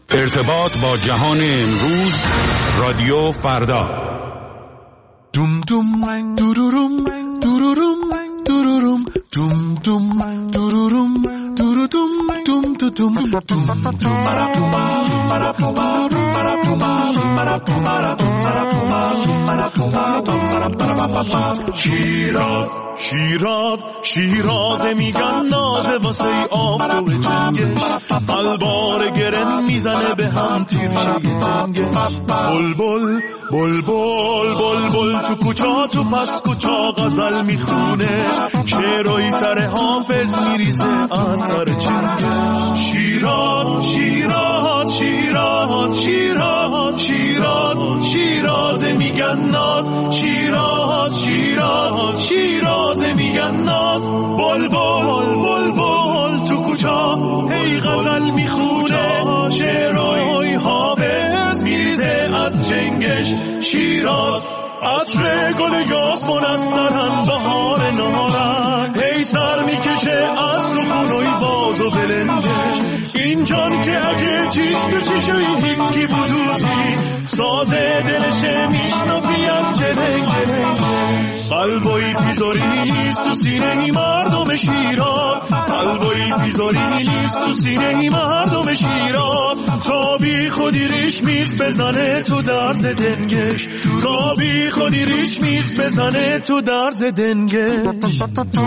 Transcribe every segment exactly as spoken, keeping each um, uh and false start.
ارتباط با جهان امروز، رادیو فردا. دوم دوم دوروروم دوروروم دوروروم دوم دوم دوروروم دوروروم دوم دوم دوم شیراز شیراز شیراز میگن نازه واسه آب تو جنگش، قلبار گرن میزنه به هم تیرشه جنگش. بلبل بلبل بلبل تو کوچا تو پس کوچا غزل میخونه، شعرهای تر حافظ میریزه از سر چنگش. شیراز شیراز شیراز شیراز شیراز شیراز میگن ناز، شیراز شیراز شیراز میگن ناز. بلبل بلبل تو کوچا هی غزل میخونه، شعرهای حافظ میریزه از چنگش. شیراز عطر گل یاسمن از سرن بهار نارن، هی سر میکشه از سخونوی باز و بلندش. این جان که اگه چیش تو چیشوی هیکی بودوزی، سازه دلشه میشنفی از جنگ جنگ. قلبایی پیزاری نیست تو سینه مردم شیراز، قلبایی پیزاری نیست تو سینه مردم شیراز. تا بی خودی ریش میز بزنه تو درز دنگش، تا بی خودی ریش میز بزنه تو درز دنگش.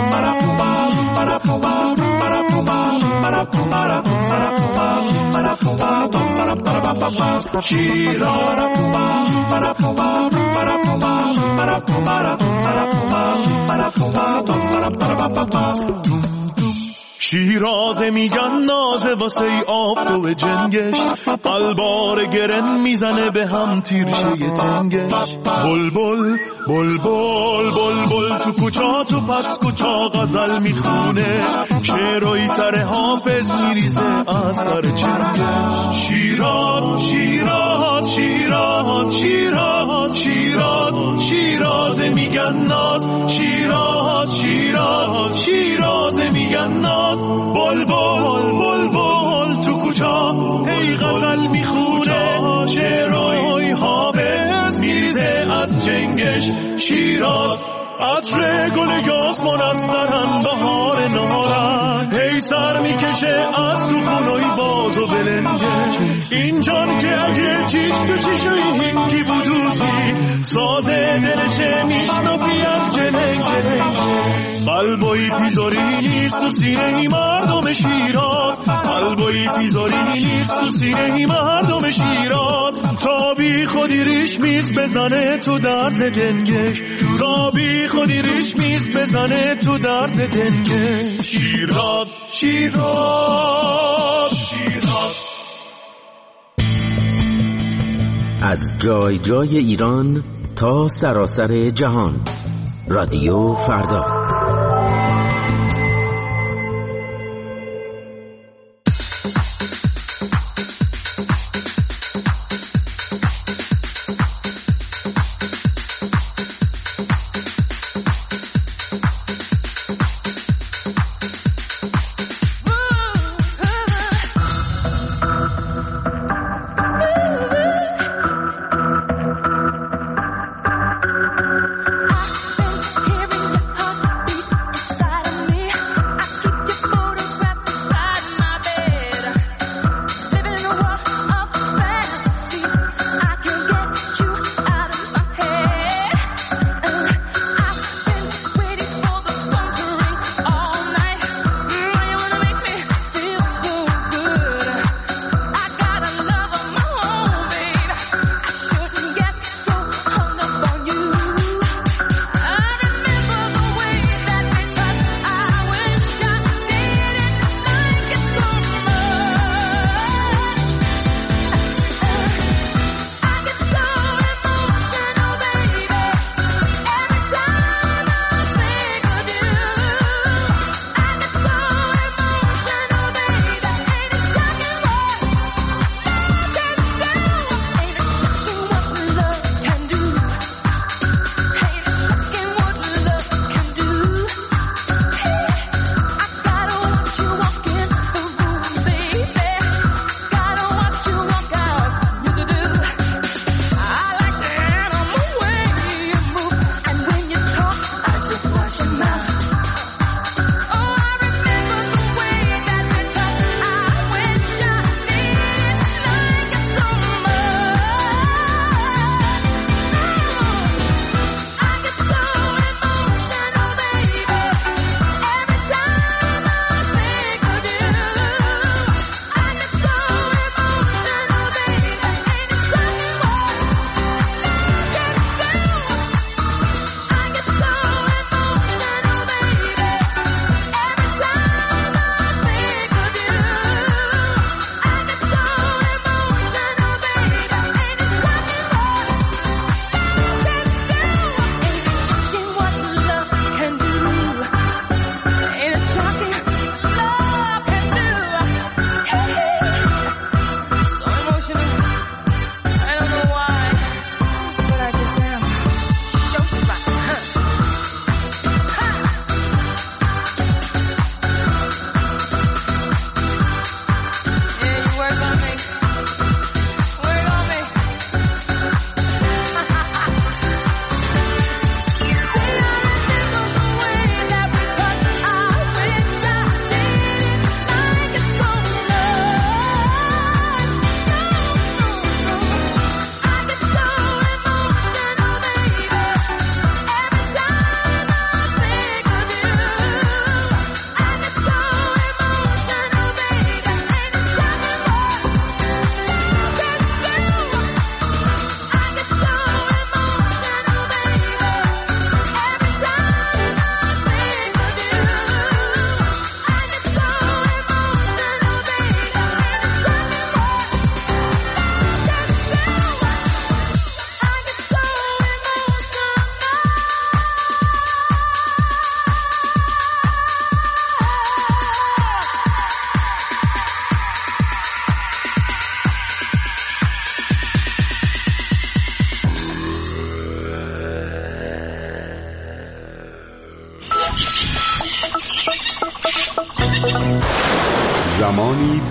شیراز میگن نازه واسه آب تو جنگش، قلبار گرن میزنه به هم تیرشه تنگش. بلبل بلبل بلبل تو کوچا تو پس کوچا غزل میخونه، شعرهای تر حافظ میریزه از سر چنگش. شیراز شیراز شیراز شیراز شیراز شیراز میگن ناز، شیراز شیراز شیراز میگن ناز. بلبل بلبل تو کوچا هی غزل میخونه، شعرهای حافظ میریزه از چنگش. شیراز عطر گل یاسمن از سرن بهار نارن، هی سر میکشه از سخونوی باز و بلندش. این جان که اگه چیش تو چیشوی هیکی بودوزی، سازه دلشه میشنفی از جنگ جنگ. قلبایی پیزاری نیست تو سینه مردم شیراز، قلبایی پیزاری نیست تو سینه مردم شیراز. تا بی خودی ریش میز بزنه تو درز دنگش، تا بی خودی ریش میز بزنه تو درز دنگش. شیراز شیراز شیراز. از جای جای ایران تا سراسر جهان، رادیو فردا. Hearing the heart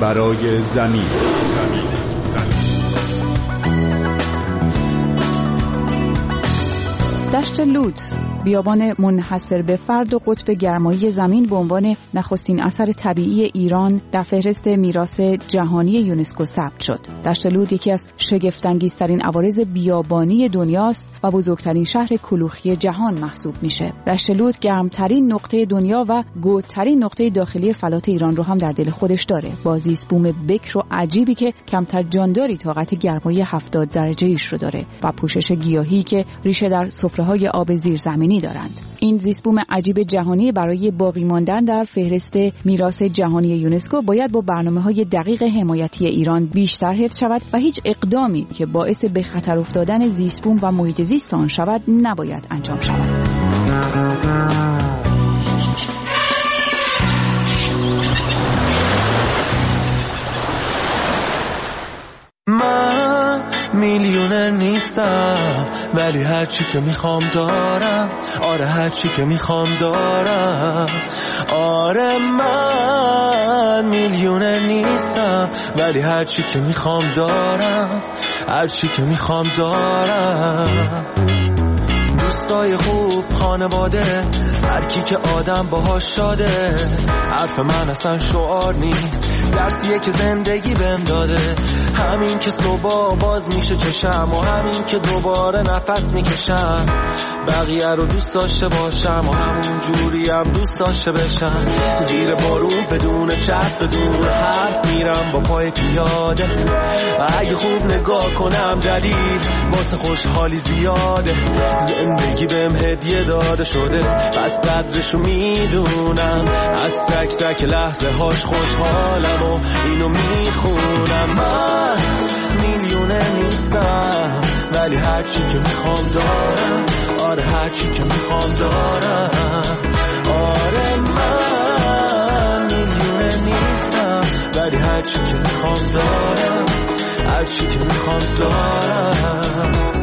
برای زمین. دشت لوت، بیابان منحصر به فرد و قطب گرمایی زمین، به عنوان نخستین اثر طبیعی ایران در فهرست میراث جهانی یونسکو ثبت شد. دشت لوت یکی از شگفت‌انگیزترین عوارض بیابانی دنیاست و بزرگترین شهر کلوخی جهان محسوب میشه. دشت لوت گرمترین نقطه دنیا و گودترین نقطه داخلی فلات ایران رو هم در دل خودش داره، با زیست بوم بکر و عجیبی که کمتر جانداری طاقت گرمایی هفتاد درجه ایش رو داره و پوشش گیاهی که ریشه در سفره‌های آب زیرزمینی دارند. این زیست بوم عجیب جهانی برای باقی ماندن در فهرست میراث جهانی یونسکو باید با برنامه‌های دقیق حمایتی ایران بیشتر حفظ شود و هیچ اقدامی که باعث به خطر افتادن زیست بوم و محیط زیست آن شود نباید انجام شود. میلیونر نیستم ولی هر چی که میخوام دارم. آره هر چی که میخوام دارم. آره من میلیونر نیستم ولی هر چی که میخوام دارم. هر چی که میخوام دارم. دوستای خوب، خانواده، هر کی که آدم باهاش شاده. حرف من اصلا شعار نیست، درسیه که زندگی بهم داده. همین که صبح باز میشه چشم و همین که دوباره نفس میکشم. بقیه رو دوست داشته باشم و همون جوری هم دوست داشته بشم. زیر بارون بدون چتر بدون حرف میرم با پای پیاده. اگه خوب نگاه کنم دلیل واسه خوشحالی زیاده. زندگی بهم هدیه داده شده پس قدرشو میدونم. از تک تک لحظه هاش خوشحالم و اینو میخونم. من میلیونه نیستم ولی هر چی که میخوام دارم. آره هر چی که میخوام دارم. آره من میلیونه نیستم ولی هر چی که میخوام دارم. هر چی که میخوام دارم.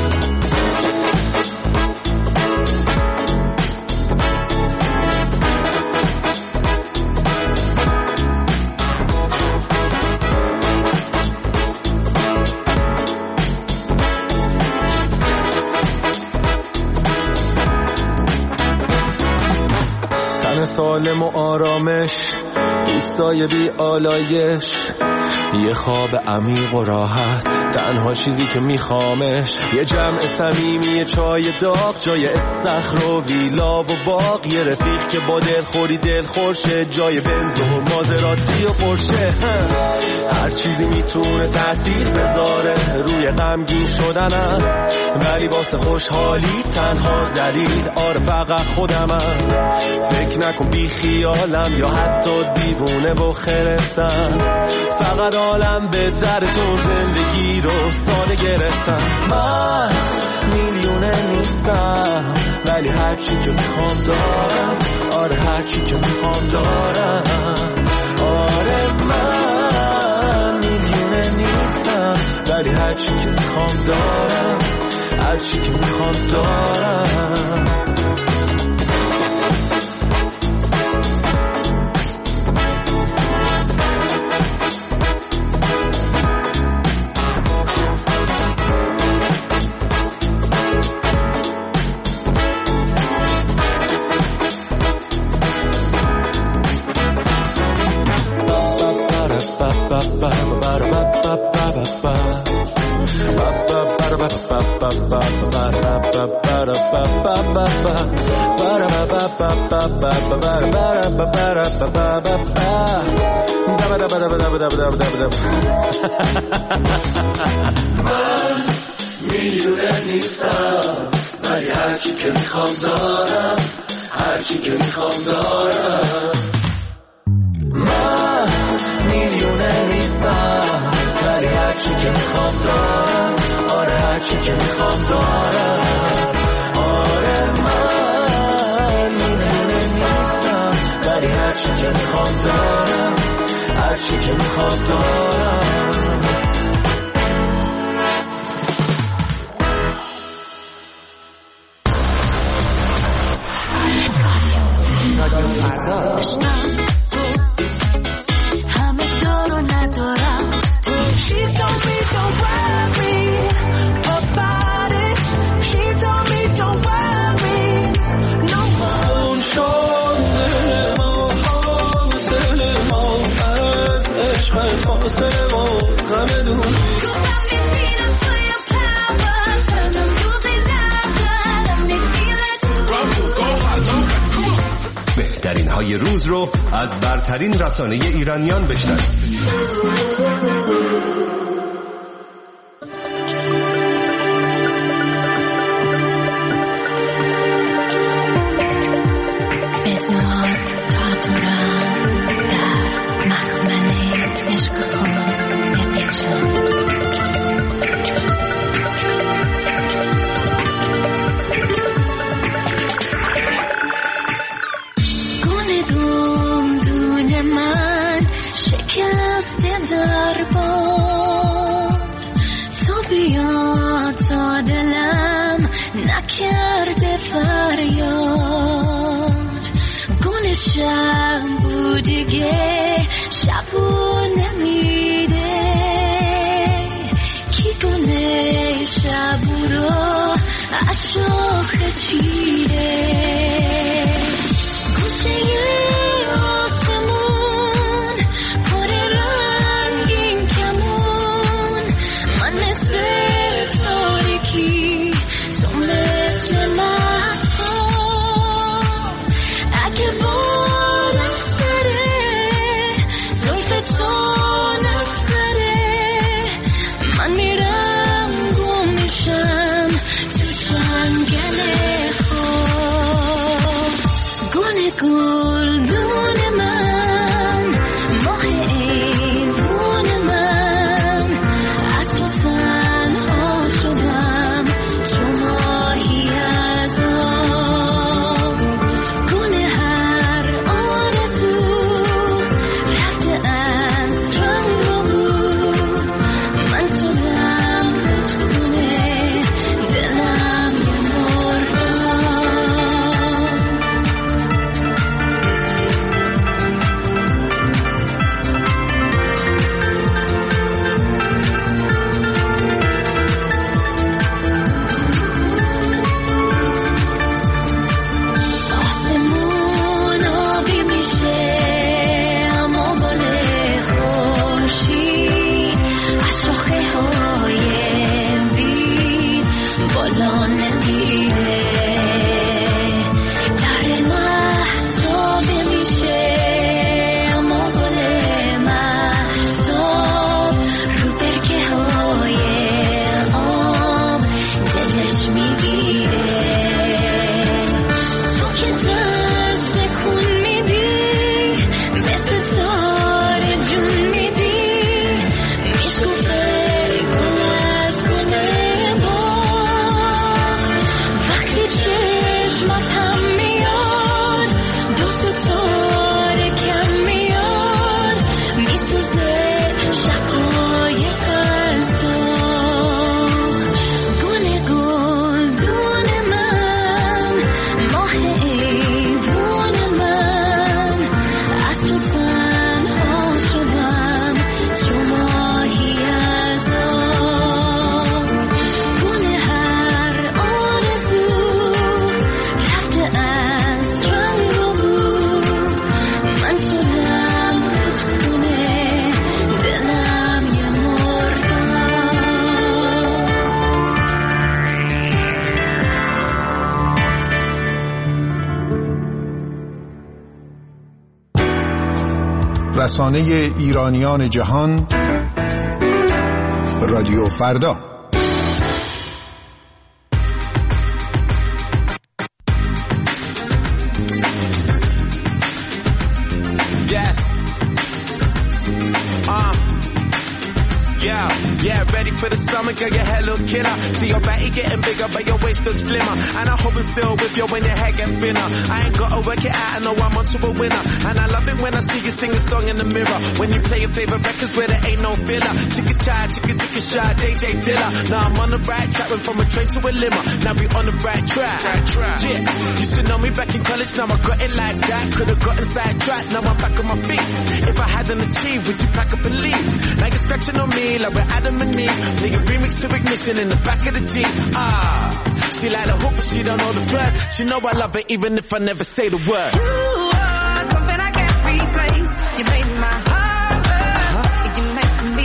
سالم و آرامش، دوستای بی آلایش، یه خواب عمیق و راحت، تنها چیزی که میخوامش. یه جمع صمیمی، چای داغ جای استخر و ویلا و باغ. یه رفیق که با دلخوری دلخورشه جای بنز و مازراتی و پرشه. هر چیزی میتونه تأثیر بذاره روی غمگین شدنم، ولی واسه خوشحالی تنها دلیل آره فقط خودمم. فکر نکن بی خیالم یا حتی دیوونه و خرفتم. فقط عالم بهتره چون زندگی رو ساده گرفتم. من میلیونه نیستم ولی هر چی که میخوام دارم. آره هر چی که میخوام دارم. آره من میلیونه نیستم ولی هر چی که میخوام دارم. هر چی که میخوام دارم. من میلیونه نیستم ولی هرچی که میخوام دارم. هرچی که میخوام دارم. من میلیونه نیستم ولی هرچی که میخوام دارم. آره هرچی که میخوام دارم. آره من میلیونه نیستم ولی هرچی که میخوام دارم. هرچی که میخوام دارم. همه دارو خاطر ما غم دون بهترین های روز رو از برترین رسانه ایرانیان بشنوید. رسانه ایرانیان جهان، رادیو فردا. Yeah, ready for the summer, girl, your hair look killer. See your body getting bigger, but your waist looks slimmer. And I hope it's still with you when your hair get thinner. I ain't gotta work it out, I know I'm onto a winner. And I love it when I see you sing a song in the mirror. When you play your favorite records where there ain't no filler. Chicka chai, chicka chicka shy, D J Dilla. Now I'm on the right track, went from a train to a limo. Now we on the right track. Right track. Yeah, used to know me back in college, now I got it like that. Could've gotten sidetracked, now I'm back on my feet. If I hadn't achieved, would you pack up and leave? Now you're scratching on me like we're Adam and Eve. Nigga remix to Ignition in the back of the Jeep. Ah, she like the hook, but she don't know the verse. She know I love her even if I never say the word. You are something I can't replace. You made my heart burn. You make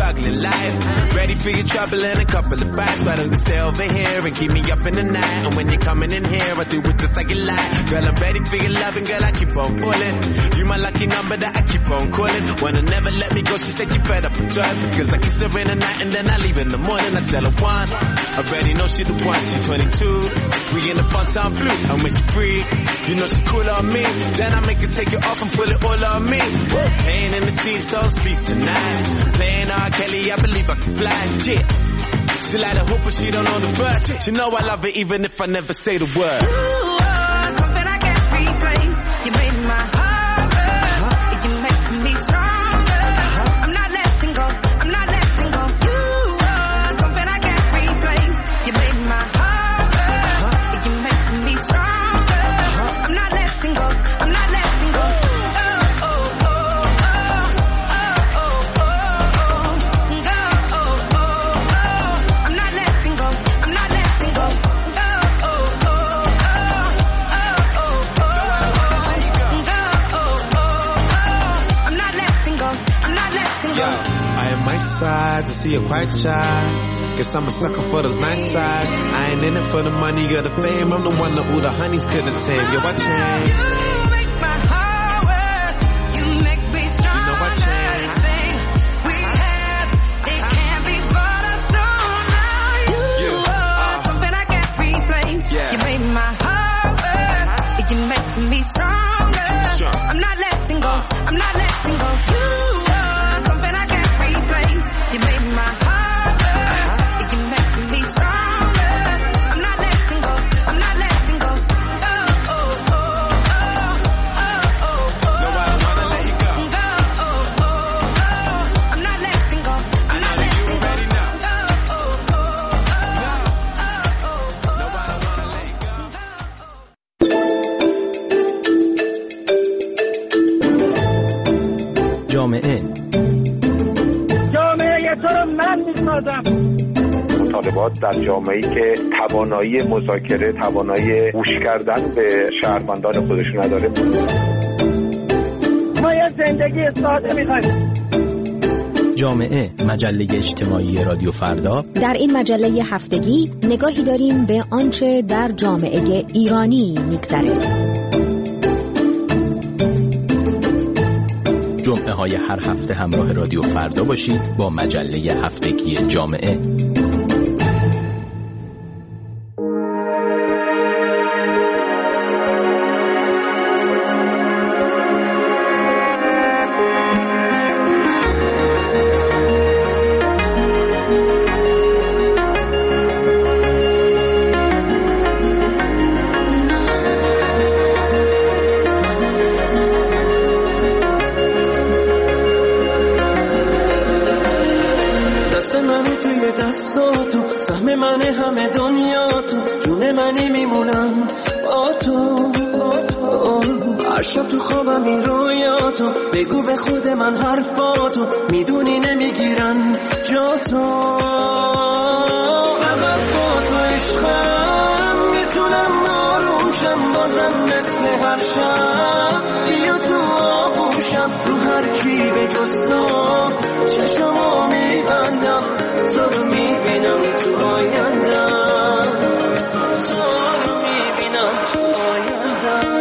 struggling life. Ready for your trouble and a couple of bites. Why don't you stay over here and keep me up in the night? And when you're coming in here, I do it just like you like. Girl, I'm ready for your loving, girl, I keep on pulling. You my lucky number that I keep on calling. Wanna never let me go, she said she fed up with drive. Because I kiss her in the night and then I leave in the morning. I tell her one, I already know she the one, she twenty-two. We in the front town blue, and when she free, you know she cool on me. Then I make her take it off and pull it all on me. Playing in the seats, don't sleep tonight. Playing R. Kelly, I believe I can fly, yeah. She like a hoop, but she don't know the verse. She know I love it even if I never say the word. You are something I can't replace. You made my heart burn. You make me stronger. I'm not letting go. I'm not letting go. You are something I can't replace. You made my heart burn. You make me stronger. I'm not letting go. I'm not letting go. Oh, oh, oh, oh, oh, oh, oh, oh, oh, oh, oh. I'm not letting go. I'm not letting go. Oh, oh, oh, oh, oh, oh, oh, oh. I'm not letting go. I'm not letting go. Yo, I am my size, I see you're quite shy. Guess I'm a sucker for those nice sides. I ain't in it for the money or the fame. I'm the one that all the honeys couldn't tame. Yo, I changed. You make my heart work. You make me stronger. You know I changed. This thing we have, it can't be bought or sold. Now you Yeah, are uh. something I can't replace. Yeah. You made my heart work. You make me stronger. Strong. I'm not letting go. I'm not letting go. You are something I can't replace. You made my heart work. You make me stronger. I'm not letting go. I'm not letting go. Oh, oh, oh, oh, oh, oh, oh. No, I don't wanna let you go. Go, oh, oh, oh. I'm not letting go. I'm not letting go. Ready now. Oh, oh, oh, oh, oh, oh, oh. No, I don't wanna let you go. جامعه جامعه تو رو من میسازم. مطالبات در جامعه‌ای که توانایی مذاکره، توانایی گوش کردن به شهروندان خودش نداره. ما یه زندگی ساده می‌خوایم. جامعه مجله اجتماعی رادیو فردا. در این مجله هفتگی نگاهی داریم به آنچه در جامعه ایرانی می‌گذره. جمعه های هر هفته همراه رادیو فردا باشید با مجله هفتگی جامعه. بگو به خود من حرفاتو میدونی نمیگیرن جا تو فقط با تو عشقم میتونم آروم شم بازم مثل هر شب بیا تو آغوشم رو هر کی به جز تو چشمو میبندم تو رو میبینم تو آیندم تو رو میبینم تو آیندم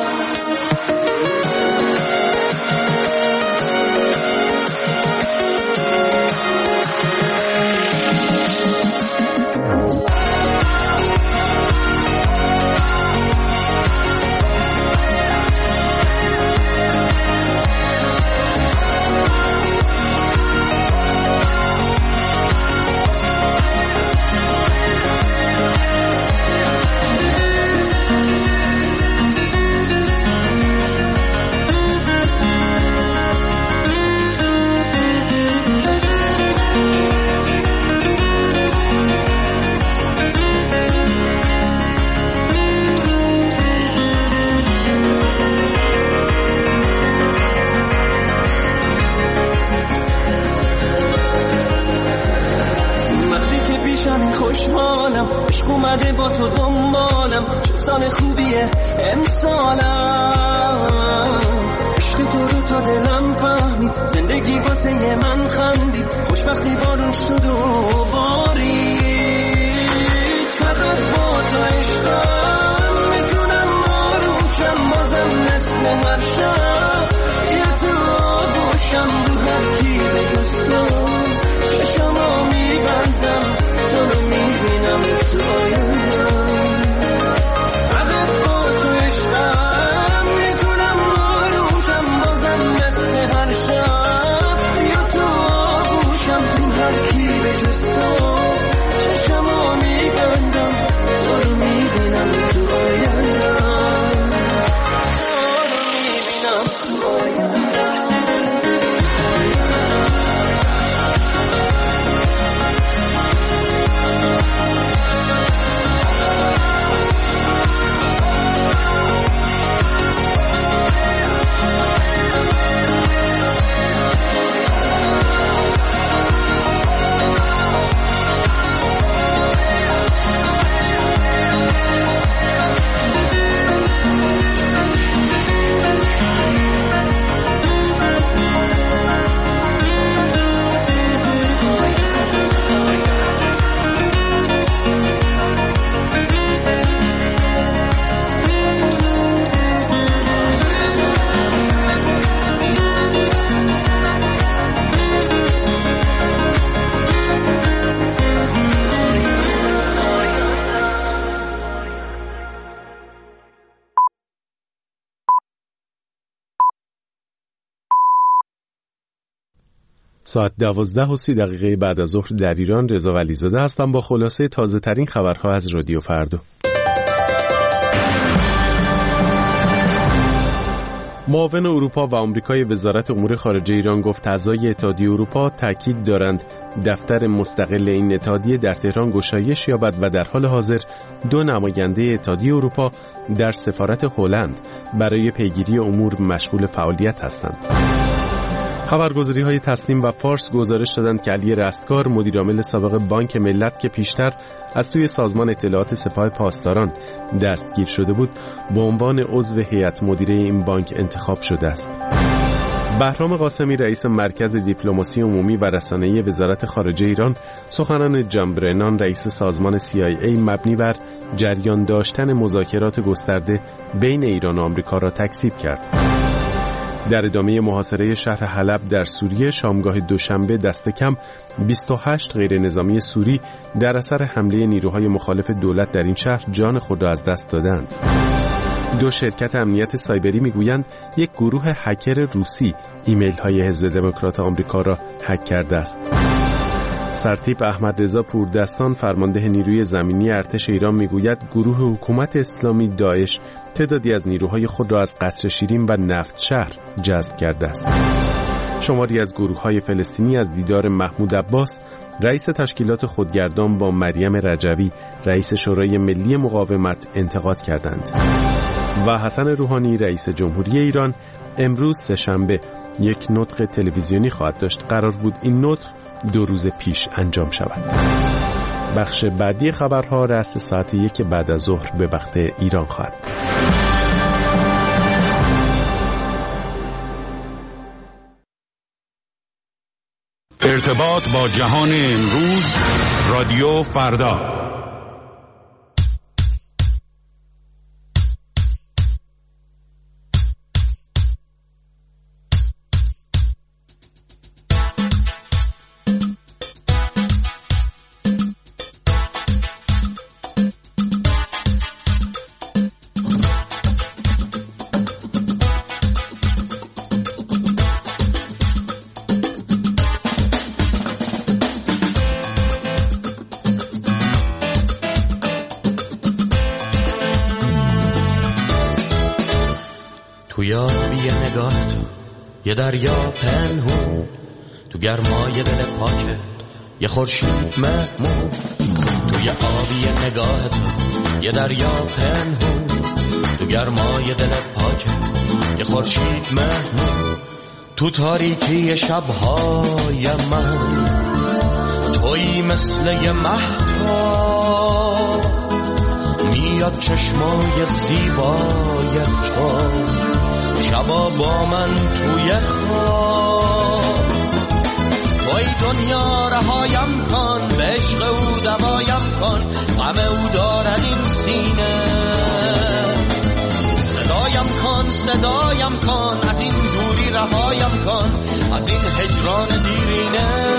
خوشحالم عشق اومده با تو دنبالم چستان خوبیه امسالم عشق تو رو تا دلم فهمی خوابید، زندگی واسه من خندید، خوشبختی بارون شد و بارید. فقط با تو عشقم میتونم آرومشم، بازم مثل هر شب یه تو آغوشم، رو هر کی به جز تو چشمو میبندم، تو رو میبینم تو آیندم. فقط با تو عشقم میتونم آرومشم، بازم مثل هر شب بیا تو آغوشم، رو هر کی به جز تو چشمو میبندم، تو رو میبینم تو آیندم، تو رو میبینم تو آیندم. ساعت دوازده و سی دقیقه بعد از ظهر در ایران. رضا ولیزاده هستم با خلاصه تازه ترین خبرها از رادیو فردا. معاون اروپا و آمریکای وزارت امور خارجه ایران گفت اعضای اتحادیه اروپا تاکید دارند دفتر مستقل این اتحادیه در تهران گشایش یابد و در حال حاضر دو نماینده اتحادیه اروپا در سفارت هلند برای پیگیری امور مشغول فعالیت هستند. خبرگزاری‌های تسنیم و فارس گزارش دادند که علی رستگار مدیرعامل سابق بانک ملت که پیشتر از سوی سازمان اطلاعات سپاه پاسداران دستگیر شده بود به عنوان عضو هیئت مدیره این بانک انتخاب شده است. بهرام قاسمی رئیس مرکز دیپلماسی عمومی و رسانه‌ای وزارت خارجه ایران سخنان جان برنان رئیس سازمان سی آی ای مبنی بر جریان داشتن مذاکرات گسترده بین ایران و آمریکا را تکذیب کرد. در ادامه محاصره شهر حلب در سوریه شامگاه دوشنبه دست کم بیست و هشت غیر نظامی سوری در اثر حمله نیروهای مخالف دولت در این شهر جان خود را از دست دادند. دو شرکت امنیت سایبری میگویند یک گروه هکر روسی ایمیل های حزب دموکرات آمریکا را هک کرده است. سرتیپ احمد رضا پوردستان فرمانده نیروی زمینی ارتش ایران میگوید گروه حکومت اسلامی داعش تعدادی از نیروهای خود را از قصر شیرین و نفت شهر جذب کرده است. شماری از گروه‌های فلسطینی از دیدار محمود عباس رئیس تشکیلات خودگردان با مریم رجوی رئیس شورای ملی مقاومت انتقاد کردند. و حسن روحانی رئیس جمهوری ایران امروز سه‌شنبه یک نطق تلویزیونی خواهد داشت. قرار بود این نطق دو روز پیش انجام شود. بخش بعدی خبرها رأس ساعت یک بعد از ظهر به وقت ایران خواهد. ارتباط با جهان امروز، رادیو فردا. یه دریا پنهون تو گرمای دل پاکت، یه خورشید مهمون توی آبی نگاه تو. یه دریا پنهون تو گرمای دل پاکت، یه خورشید مهمون تو تاریکی شبهای من. تویی مثل یه مهتاب میاد چشمای زیبای تو، شبا با من توی خواب کن، از این دوری رهایم کن، از این هجران دیرینه.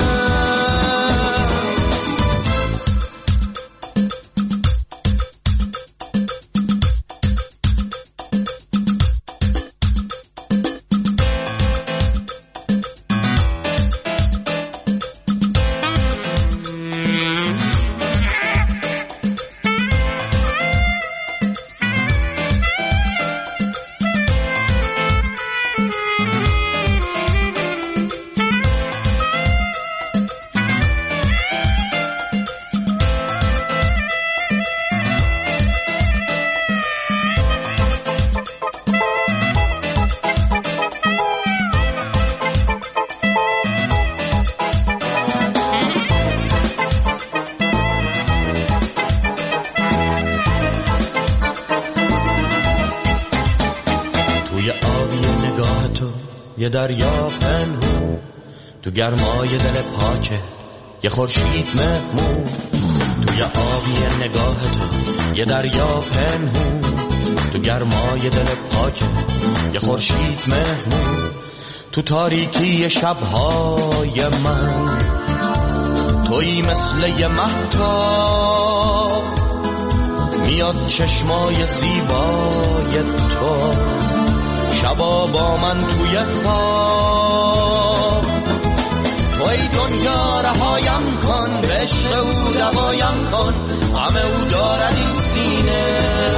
یه دریا پنهون تو گرمای دل پاکه، یه خورشید مهمون توی آبی نگاه تو. یه دریا پنهون تو گرمای دل پاکه، یه خورشید مهمون تو تاریکی شبهای من. تویی مثل یه مهتاب میاد چشمای زیبای تو، شبا با من توی خواب. توی دنیا رهایم کن، به عشق او دوایم کن، غم او دارد این سینه.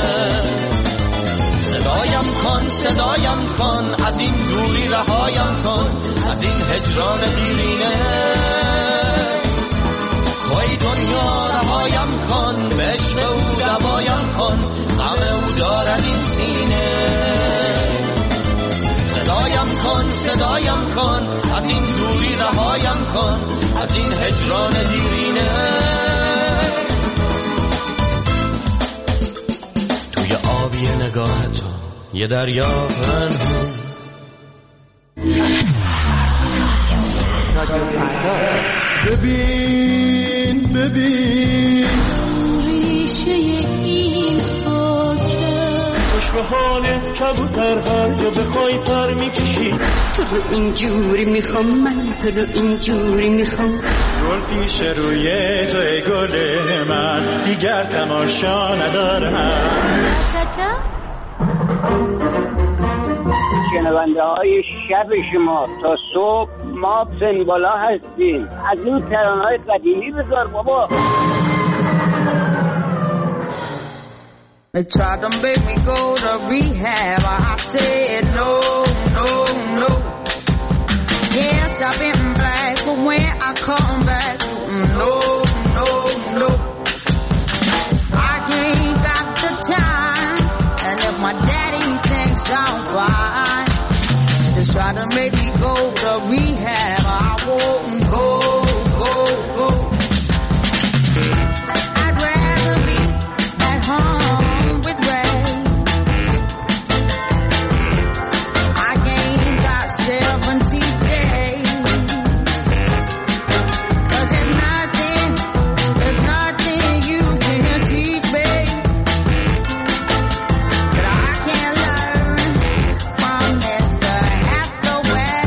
صدایم کن صدایم کن، از این دوری رهایم کن، از این هجران دیرینه. توی دنیا رهایم کن، به عشق او دوایم کن، غم او دارد این سینه. صدایم کن صدایم کن، از این دوری رهایم کن، از این هجران دیرینه. توی آبی نگاه تو یه دریا پنهون. ببین ببین ریشه این خوش به حالت کبوتر هر جا بخوای پر میکشی. تو رو اینجوری میخوام من، تو رو اینجوری میخوام. گل پیش روی توی گل من، دیگر تماشا ندارم. شنونده های شب شما تا صبح ما سنبالا هستیم. از این ترانه‌های قدیمی بذار بابا. They tried to make me go to rehab. I said no, no, no. Yes, I've been black, but when I come back, no, no, no. I ain't got the time, and if my daddy thinks I'm fine, they try to make me go to rehab. I won't go, go, go. I'd rather be at home. seventy days. Cause there's nothing, there's nothing you can teach me that I can learn from Mister Hathaway.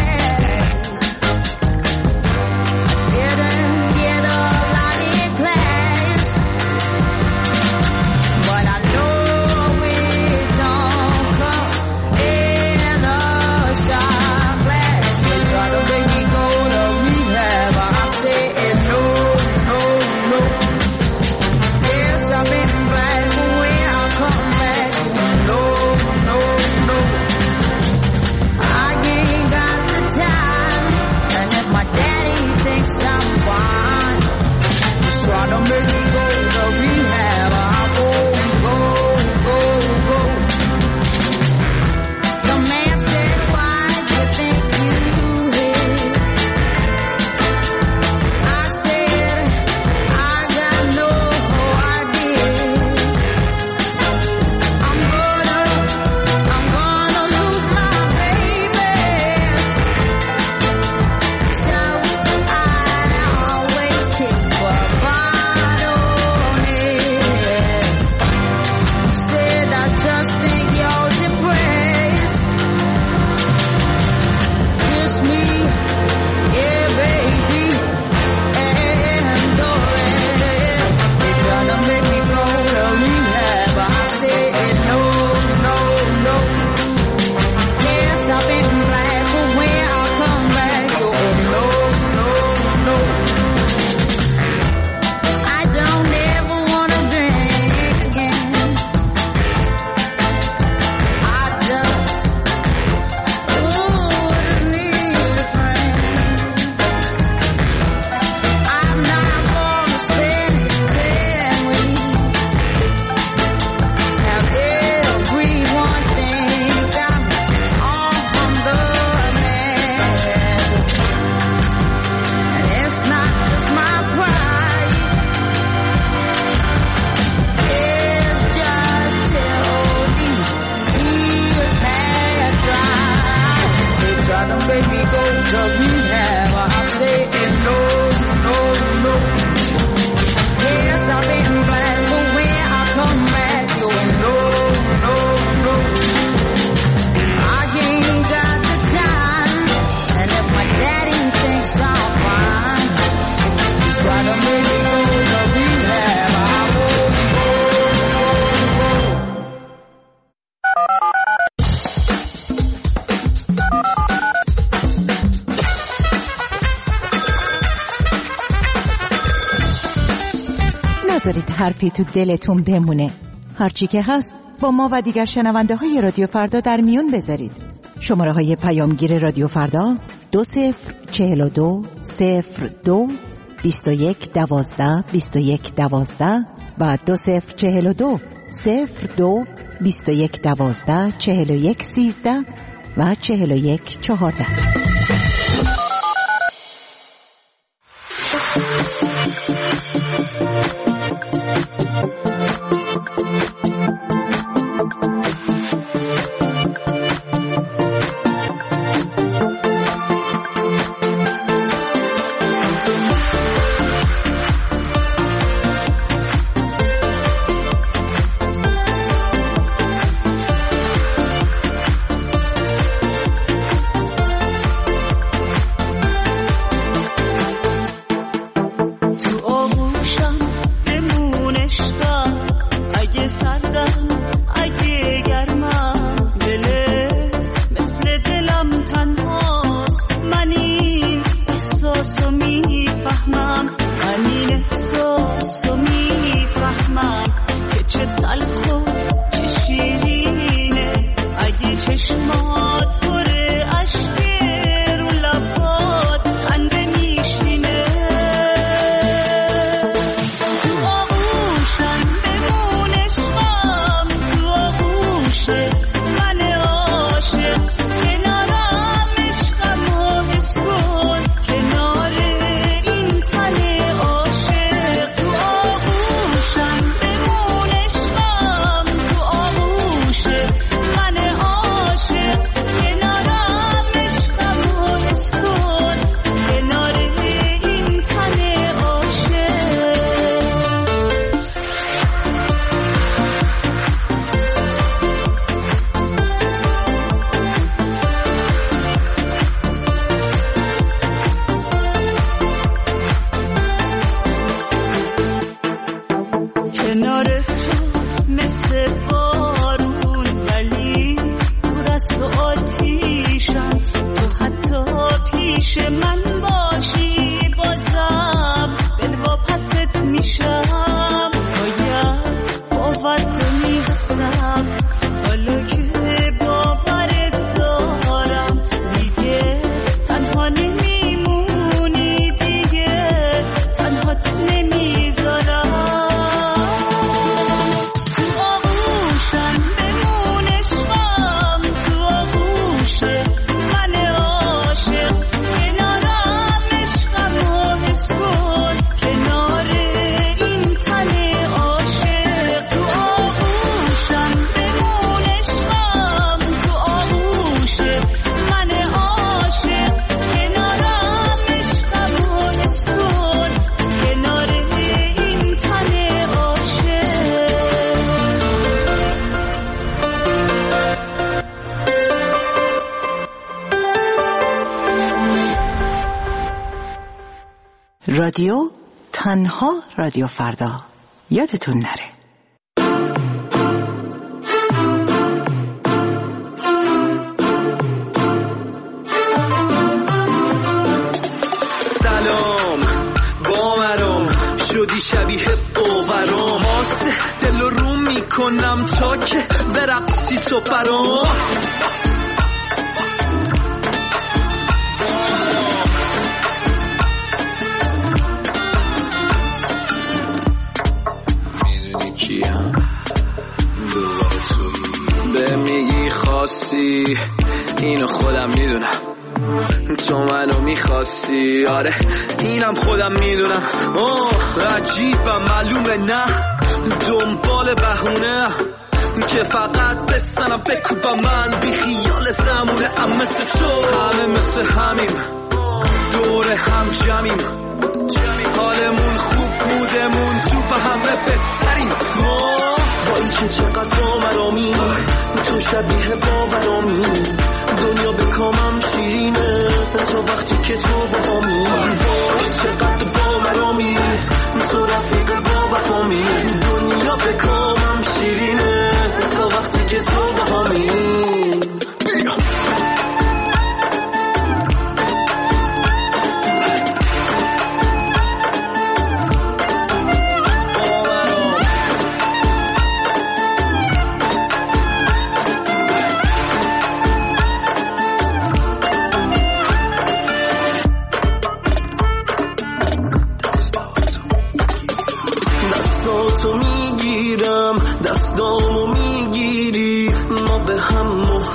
نذارید حرفی تو دلتون بمونه. هرچی که هست با ما و دیگر شنونده های رادیو فردا در میون بذارید. شماره های پیامگیر رادیو فردا دو صفر چهل و دو صفر دو بیست و یک دوازده بیست و یک دوازده و دو صفر چهل و دو صفر دو بیست و یک دوازده چهل و یک سیزده و چهل و یک چهارده. رادیو تنها رادیو فردا، یادتون نره. سلام باورم شدی شبیه باورم، آسه دل رو میکنم تا که برقصی تو برام. به میگی خواستی اینو خودم میدونم، تو منو میخواستی، آره اینم خودم میدونم. اوه عجیبم معلومه نه دنبال بهونه که فقط بستنم بکوبم من بی خیال زمونه. ام مثل تو همه مثل همیم دور هم جمعیم، حالمون خوب بودمون تو به همه بهترین. با ای که چقدر باورامی تو شبیه باورامی، دنیا به کامم شیرینه تو وقتی که تو باهامی. چقدر باورامی تو رفیق با وفامی، دنیا به کامم شیرینه تو وقتی که تو باهامی.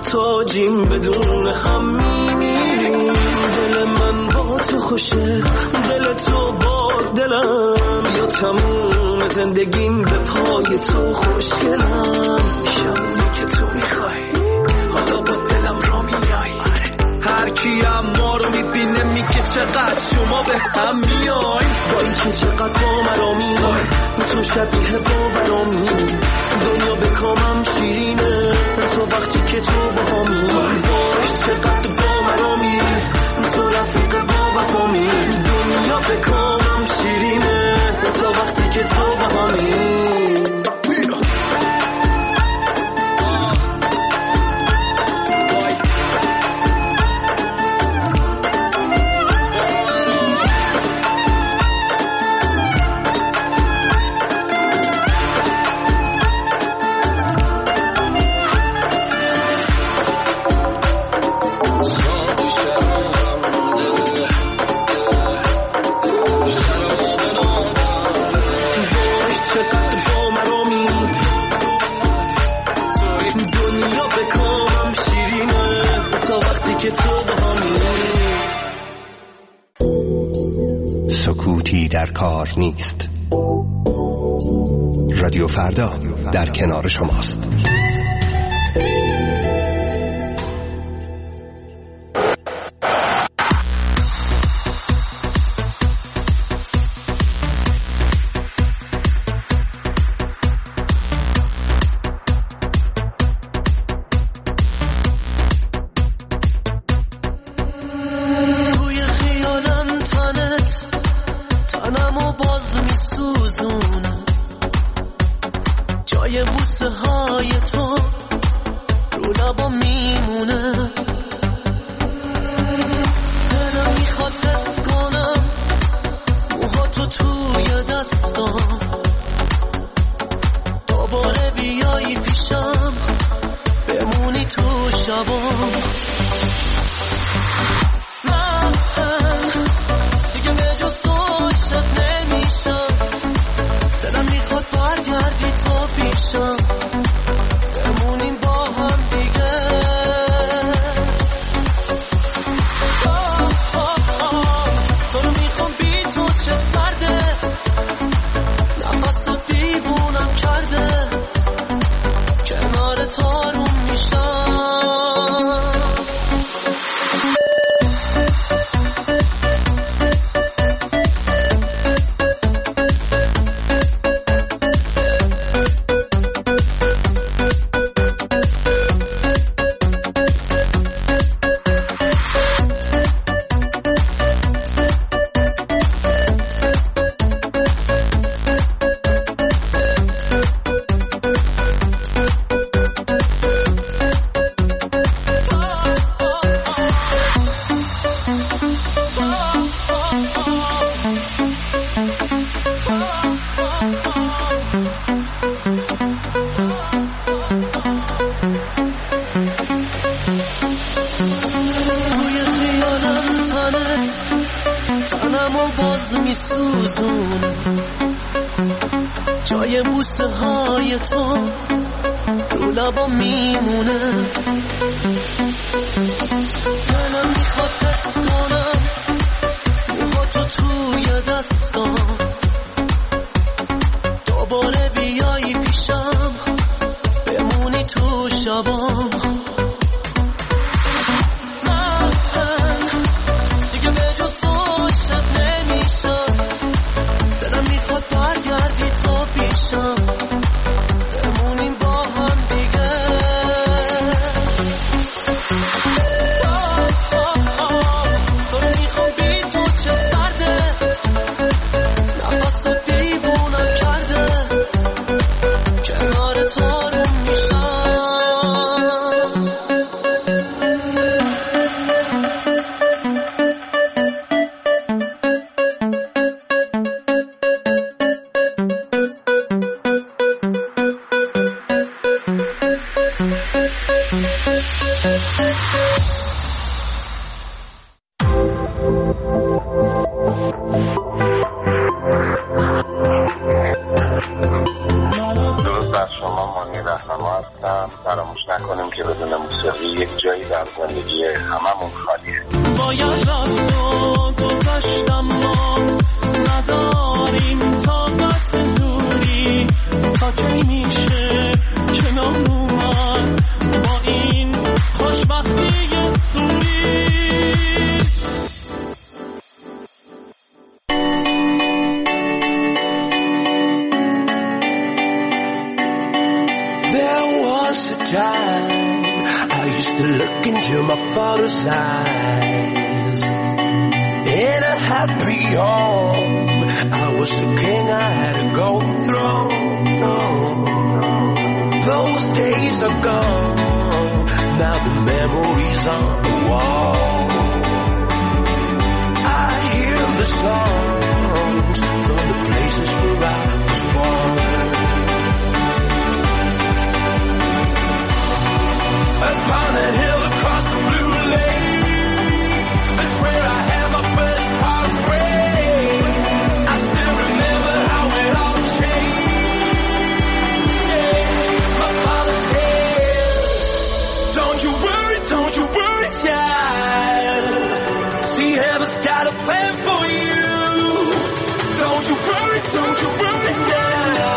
محتاجیم بدون هم میمیریم. دل من با تو خوشه، دل تو با دلم، یا تموم زندگیم به پای تو خوشگلم. شبونی که تو میخوای حالا با دلم را میای. هر کی ما رو میبینه میگه چقدر شما به هم میای. با این که چقدر با مرا میای، تو شبیه باورامی. دنیا به کامم شیرینه تو وقتی که تو با همی. وای چقدر با مرا میای، تو رفیق با وفامی. دنیا به کامم شیرینه تو وقتی که تو با همی. سکوتی در کار نیست. رادیو فردا در کنار شماست. جای بوسه های تو رو لبا میمونه. دلم میخواد حس کنم موها تو توی دستام، دوباره بیایی پیشم بمونی تو شبام. فراموش نکنیم که بدون موسیقی یک جایی در زندگی هممون خالیه. باید رفتو گذاشتم ما نداریم طاقت دوری تا کی میشه کنار اومد با این خوشبختی سوری. Time I used to look into my father's eyes. In a happy home I was the king, I had a golden throne. Those days are gone, now the memories on the wall. I hear the songs from the places where I was born. Upon a hill across the blue lake, that's where I had my first heartbreak. I still remember how it all changed. My father said, don't you worry, don't you worry, child. See, heaven's got a plan for you. Don't you worry, don't you worry now.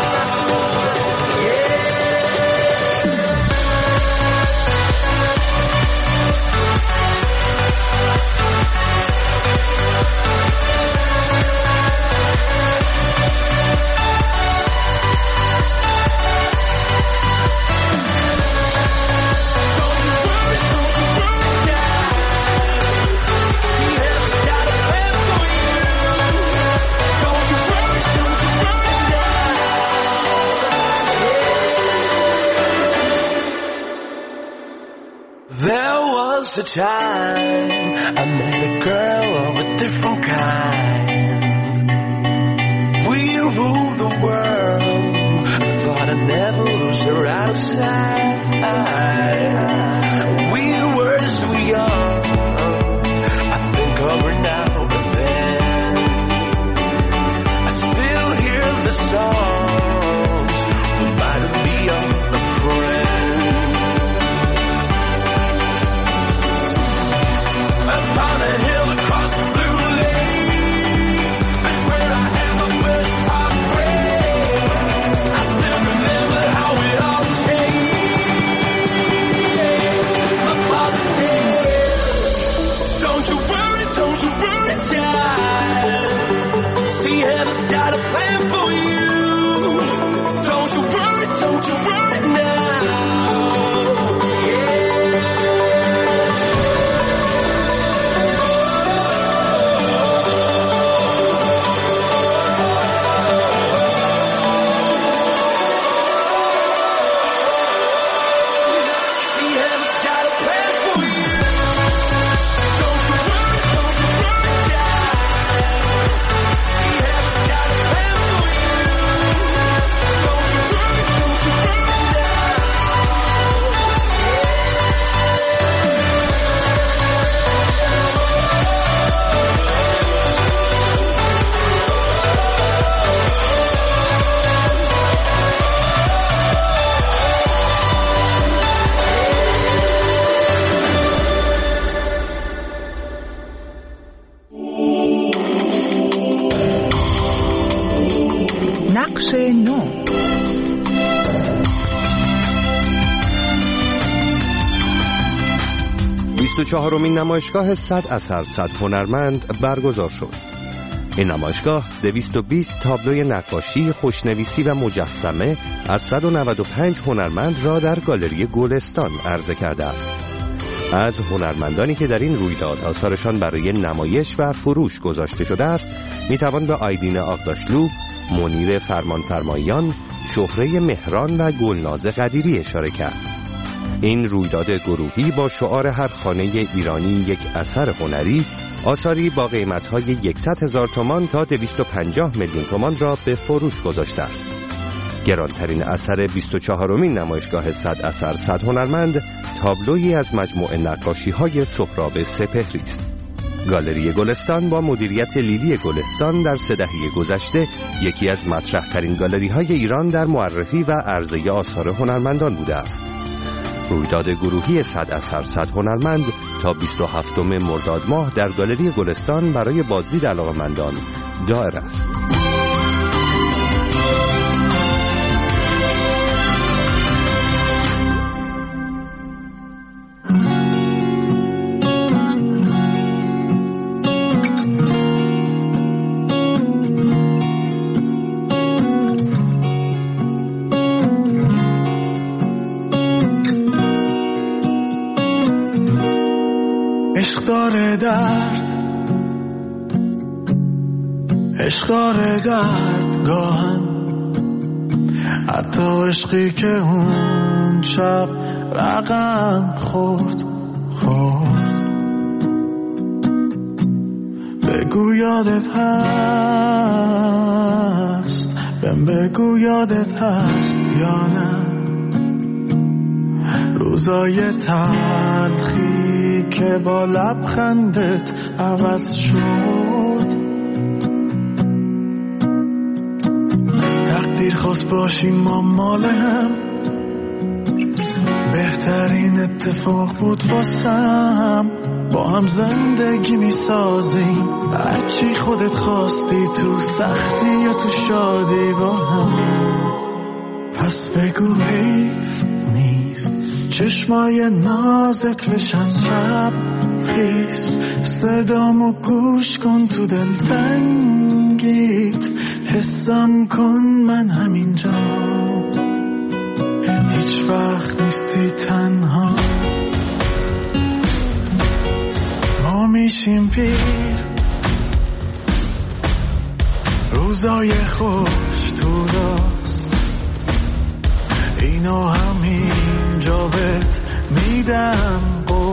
The time I met a girl of a different kind. We ruled the world. I thought I'd never lose her out of sight. We were so young. I think of her now and then. I still hear the songs reminding me of a friend. Upon a hill across the blue lake, that's where I had my first heartbreak. I still remember how it all changed. My father said, don't you worry, don't you worry, child. See, heaven's got a plan for you. Don't you worry, don't you worry now. نقش نو. بیست و چهارمین نمایشگاه صد اثر صد هنرمند برگزار شد. این نمایشگاه دویست و بیست تابلوی نقاشی، خوشنویسی و مجسمه از صد و نود و پنج هنرمند را در گالری گلستان عرضه کرده است. از هنرمندانی که در این رویداد آثارشان برای نمایش و فروش گذاشته شده است میتوان به آیدین آغداشلو، منیر فرمانفرمایان، شهره مهران و گلناز قدیری اشاره کرد. این رویداد گروهی با شعار هر خانه ایرانی یک اثر هنری، آثاری با قیمت‌های صد هزار تومان تا دویست و پنجاه میلیون تومان را به فروش گذاشته است. گرانترین اثر بیست و چهارمین نمایشگاه صد اثر صد هنرمند تابلویی از مجموعه نقاشی‌های سهراب سپهری است. گالری گلستان با مدیریت لیلی گلستان در سه دهه گذشته یکی از مطرح‌ترین گالری‌های ایران در معرفی و عرضه آثار هنرمندان بوده است. رویداد گروهی صد اثر صد هنرمند تا بیست و هفتم مرداد ماه در گالری گلستان برای بازدید علاقه‌مندان دائر است. عشق داره درد، عشق داره درد گاهن، حتی عشقی که اون شب رقم خورد خورد. بگو یادت هست، بهم بگو یادت هست یا نه روزای تلخی که با لبخندت عوض شد. تقدیر خواست باشیم ما مال هم، بهترین اتفاق بود واسم. با هم زندگی می سازیم، هرچی خودت خواستی، تو سختی یا تو شادی با هم. پس بگو حیف نیست چشمای نازت بشن شب خیس، صدامو گوش کن تو دل تنگیت، حسم کن من همینجا، هیچ وقت نیستی تنها. ما میشیم پیر، روزای خوش تو راست، اینو همینجا بهت میدم قول.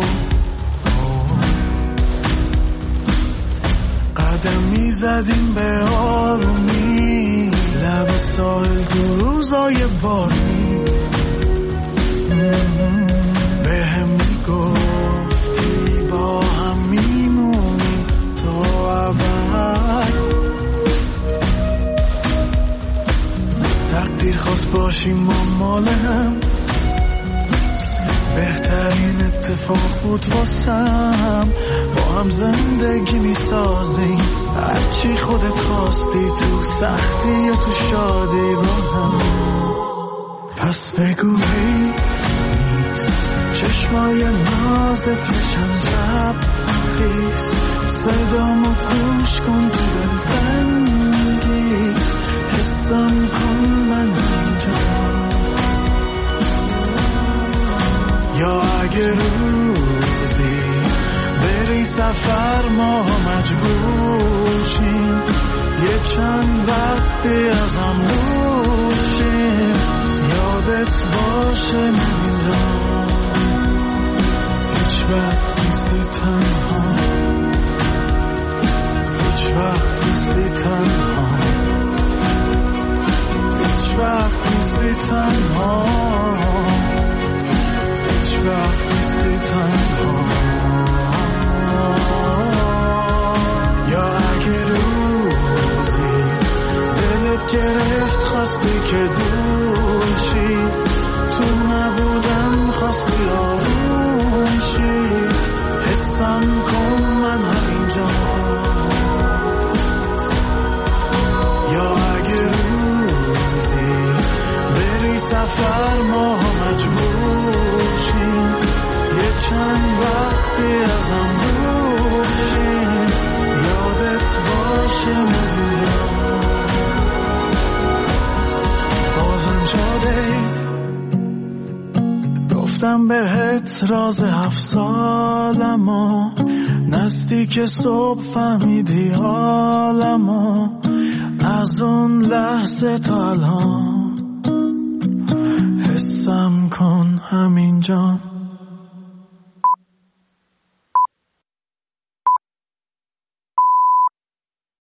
قدم میزدیم به آرومی لب ساحل تو روزای بارونی، به هم میگفتی با هم میمونیم تا ابد. تقدیر خواست باشیم ما مال هم، بهترین اتفاق بود واسم. با هم زندگی می سازیم، هرچی خودت خواستی، تو سختی یا تو شادی با هم. پس بگو حیف نیست چشمای نازت بشن شب خیس، صدامو گوش کن تو دل تنگی، حسم کن من اینجا. یا اگه روزی بری سفر ما مجبور شیم، یه چند وقتی از هم دور شیم، یادت باشه من اینجا، هیچ وقت نیستی تنها، هیچ وقت نیستی تنها، هیچ وقت نیستی تنها، هیچ وقت نیستی تنها. یا اگه روزی دلت گرفت خواستی که دور شی، تو نبودم خواستی آروم شی، حسم کن من همینجا. یا اگه روزی بری سفر ما مجبور شیم، یه چند وقتی ازم دور شیم، یادت باشه مدیرم. بازم شدید گفتم بهت راز هفت سالمو، نزدیک صبح فهمیدی حالمو، از اون لحظه تا الان